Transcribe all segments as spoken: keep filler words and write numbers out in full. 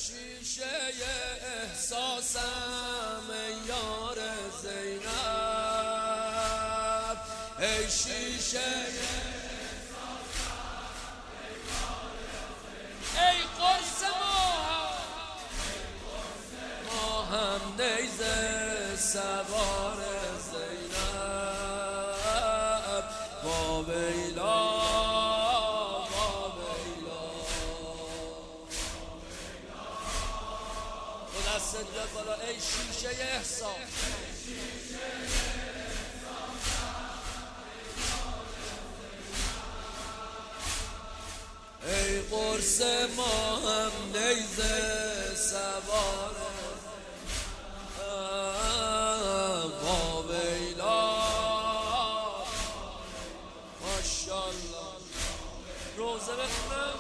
شیشه احساسم ای یار زینب، ای شیشه احساسم ای یار زینب، ای قرص ماهم نیزه سوار زینب، با ویلا صدق بالا ای شیشه احساس، ای قرص ماهم نیزه سوار با ویلا ماشاءالله. روزه بخونم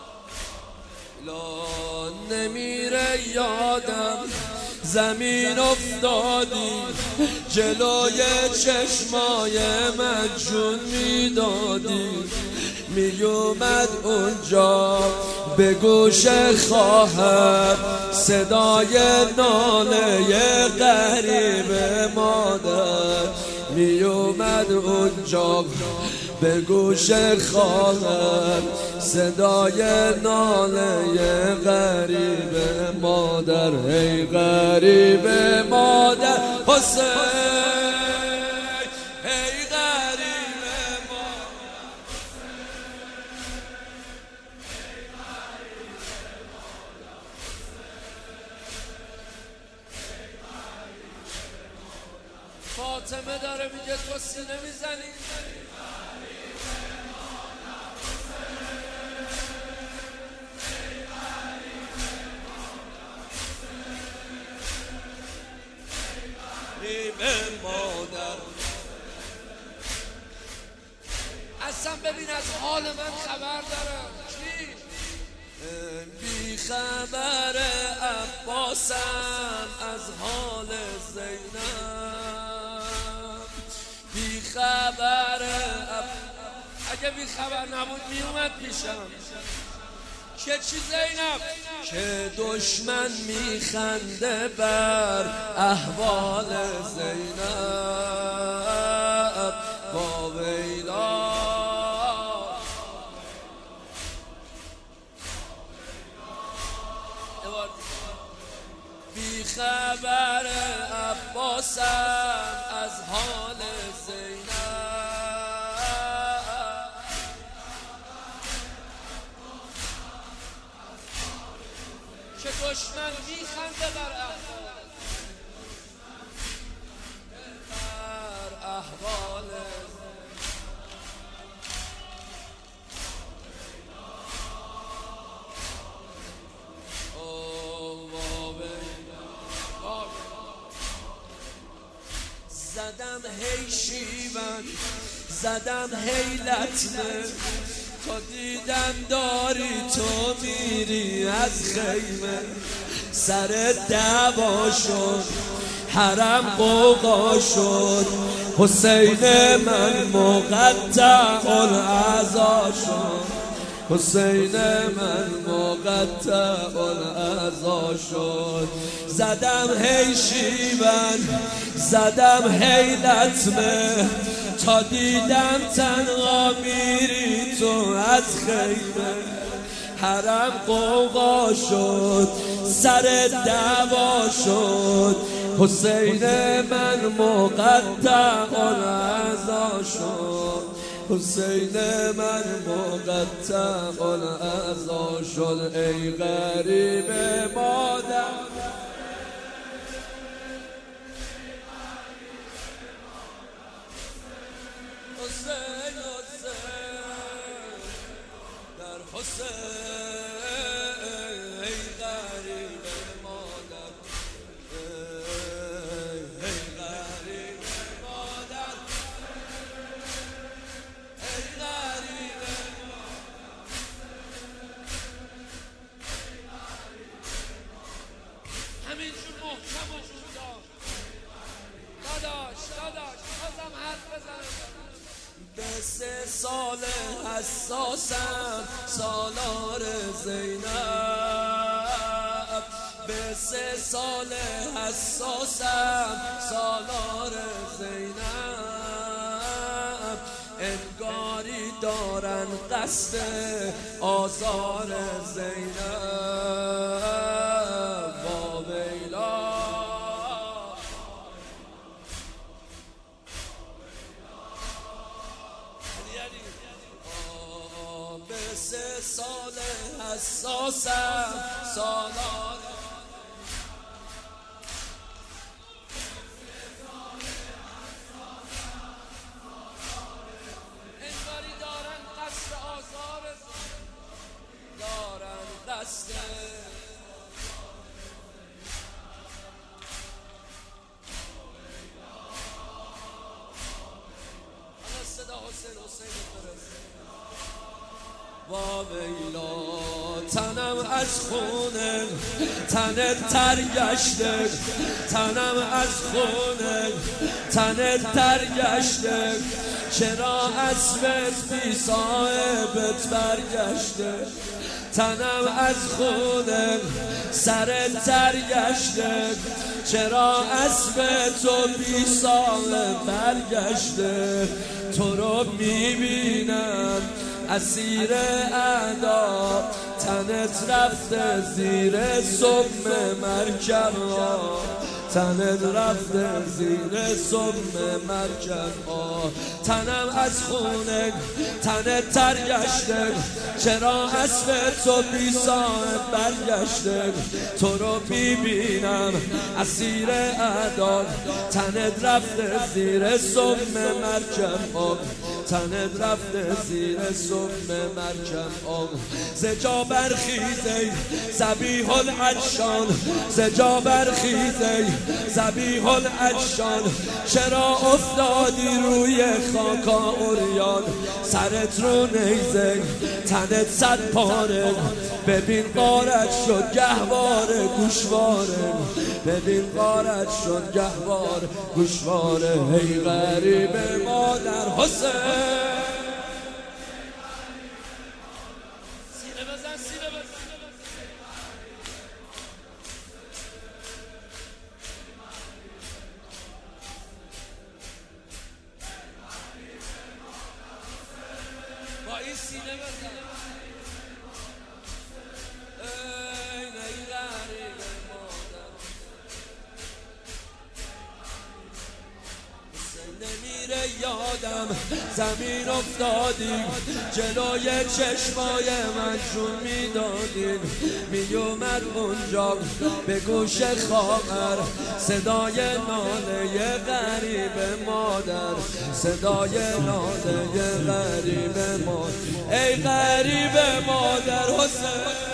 لا نمیره یادم زمین افتادی جلوی چشمای من جون میدادی، میومد اونجا به گوش خواهر صدای ناله غریب مادر، میومد اونجا به گوش خواهر صدای ناله غریب مادر، ای غریب مادر حسین، ای غریب مادر حسین، ای غریب مادر حسین. فاطمه داره میگه تو سینه میزنی، مادر اصلا ببین از حال من خبر دارم کی؟ بی خبر عباسم از حال زینب، بی خبر عب... اگه بی خبر نبود میومد پیشم که چی زینب؟ که دشمن میخنده بر احوال زینب، با ویلا بی خبر عباسم از حال زینب، که دشمن میخنده بر احوال بر احوال زدم هی شیون زدم هی لطمه تا دیدم داری تو میری از خیمه، سر دعوا شد حرم قوقا شد، حسین من مقطع الاعضا شد، حسین من مقطع الاعضا شد. زدم هی شیون زدم هی لطمه تا دیدم تنها میری تو از خیمه، حرم قوقا شد سر دعوا شد، حسین من مقطع الاعضا شد، حسین من مقطع الاعضا شد، ای غریب مادر حسین، حسین در حسین، ای غریب مادر، ای غریب مادر، ای غریب همینجور محکم وجود دار. داداش داداش بازم حرف بزن. به سه سال حساسم سالار زینب، به سه سال حساسم سالار زینب، انگاری دارن قصد آزار زینب. با ویلا به سه سال حساسم سالار انگاری دارن قصد آزار دارن قصد حالا صدا حسین حسین فرست. با ویلا تنم از خونه تنت تر گشته، تنم از خونه تنت تر گشته، چرا اسبت بی صاحبت برگشته. تنم از خونه سرت تر گشته، چرا اسبت و بی صاحب برگشته. تو رو میبینم اسیر اعدا، تنت رفته زیر سم مرکب ها، تنت رفته زیر سم مرکب ها. تنم از خونه تنت تر گشته، چرا اسب تو بی صاحب برگشته. تو رو میبینم اسیر اعدا، تنت رفته زیر سم مرکب ها، تنت رفته زیر سم مرکب ها. زجا برخیزی ذبیح العطشان، زجا برخیزی ذبیح العطشان، چرا افتادی روی خاکا عریان. سرت رو نیزه تنت صد پاره، ببین غارت شد گهواره گوشواره، ببین غارت شد گهواره گوشواره. ای غریب مادر حسین، سینه بزن سینه بزن. با این سینه بزن. ای غریب مادر نمیره یادم، زمین افتادیم جلوی چشمای من جون میدادیم. میومد اونجا به گوش خواهر صدای ناله غریب مادر، صدای ناله غریب مادر. ای غریب مادر حسین،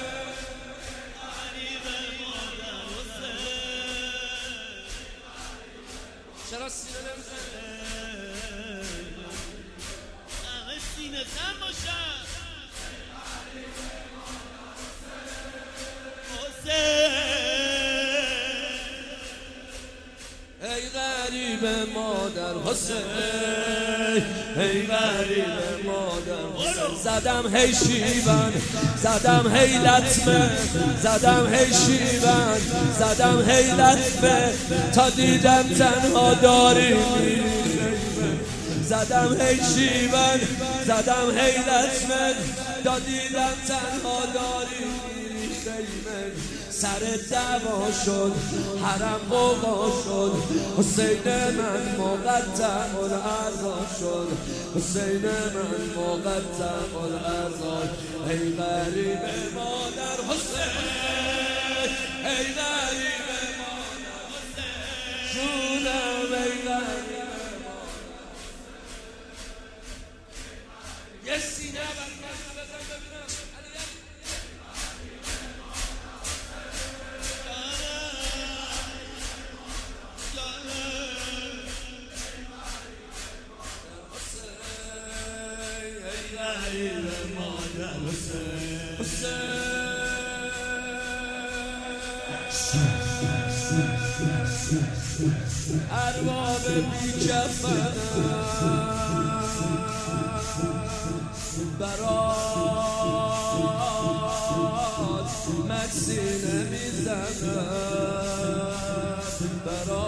چرا سینه نمیزنی؟ همه سینه زن باشن. ای غریب مادر حسین، ای غریب مادر حسین. زدم هی شیون، زدم هی لطمه، زدم هی شیون، زدم هی لطمه، تا دیدم تنها داری میری. زدم هی شیون، زدم هی لطمه، تا دیدم تنها داری میری خیمه. سر دعوا شد حرم قوا شد، حسین من مقطع الارضا شد، حسین من مقطع الارضا. ای غریب مادر حسین، ای غریب مادر حسین، جونم ای غریب مادر. یه سینه برکن بزن ببینم. ارباب بی کفنم برات سینه میزنم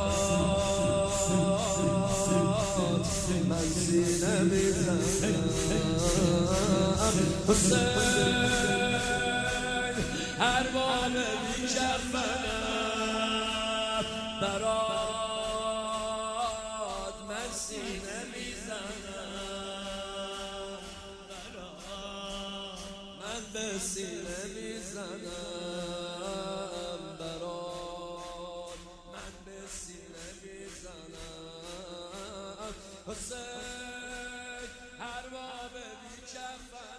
برات، من سینه میزنم حسین ارباب بی‌کفنم برات، من سینه میزنم من به سینه میزنم برات، من به سینه میزنم حسین ارباب بی‌کفن